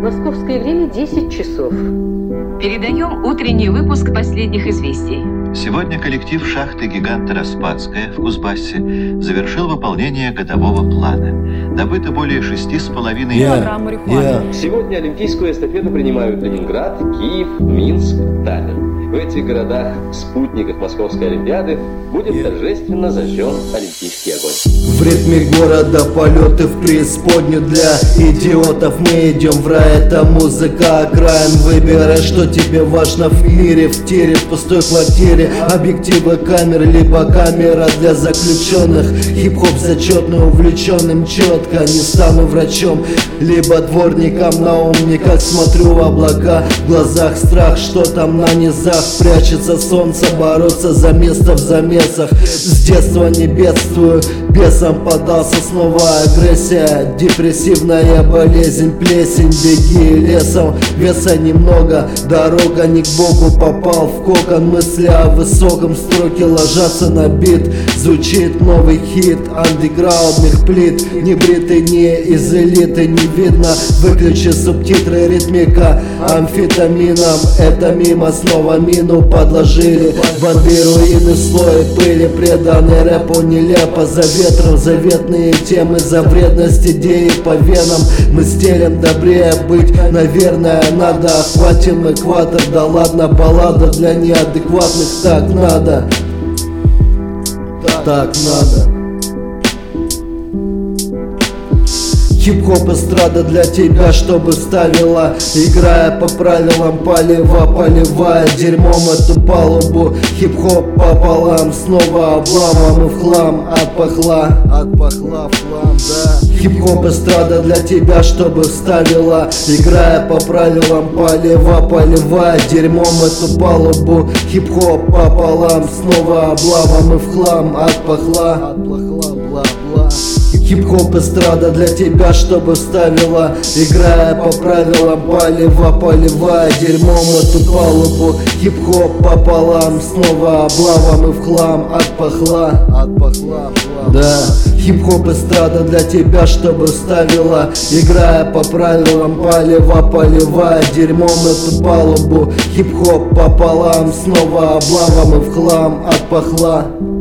Московское время 10 часов. Передаем утренний выпуск последних известий. Сегодня коллектив шахты «Гиганта Распадская» в Кузбассе завершил выполнение годового плана. Добыто более 6,5 килограмм марихуаны. Сегодня олимпийскую эстафету принимают Ленинград, Киев, Минск, Таллин. В этих городах, спутниках Московской Олимпиады, будет торжественно зажжен олимпийский огонь. В ритме города полеты в преисподнюю для идиотов. Мы идем в рай, это музыка окраин. Выбирай, что тебе важно в мире, в тире, в пустой квартире. Объективы камер, либо камера для заключенных. Хип-хоп зачетный, увлеченным четко. Не стану врачом, либо дворником. На ум никак смотрю в облака. В глазах страх, что там на низах. Прячется солнце, бороться за место в замесах. С детства не бедствую, бесом подался снова агрессия. Депрессивная болезнь, плесень, беги лесом. Веса немного, дорога не к Богу. Попал в кокон, мысли о высоком. Строки ложатся на бит. Звучит новый хит андеграундных плит. Не бритый, не из элиты, не видно. Выключи субтитры, ритмика амфетамином. Это мимо, снова мину подложили. Воды, руины, слои пыли. Преданный рэпу нелепо. За ветром заветные темы. За вредность идеи по венам. Мы стелем, добрее быть, наверное, надо. Охватим экватор, да ладно, баллада для неадекватных. Так надо. Так надо. Хип-хоп эстрада для тебя, чтобы ставила, играя по правилам, палево, поливая дерьмом эту палубу. Хип-хоп пополам, снова обламом и в хлам. Отпахла в хлам, да. Хип-хоп эстрада для тебя, чтобы вставила, играя по правилам, палево, поливая дерьмом эту палубу. Хип-хоп пополам, снова обламом и в хлам. Отпахла, бла-бла. Хип-хоп эстрада для тебя, чтобы вставила, играя по правилам, палево, поливая дерьмом эту палубу. Хип-хоп пополам, снова облавом и в хлам. Отпахла, да. Хип-хоп эстрада для тебя, чтобы вставила, играя по правилам, палево, поливая дерьмом эту палубу. Хип-хоп пополам, снова облавом и в хлам. Отпахла.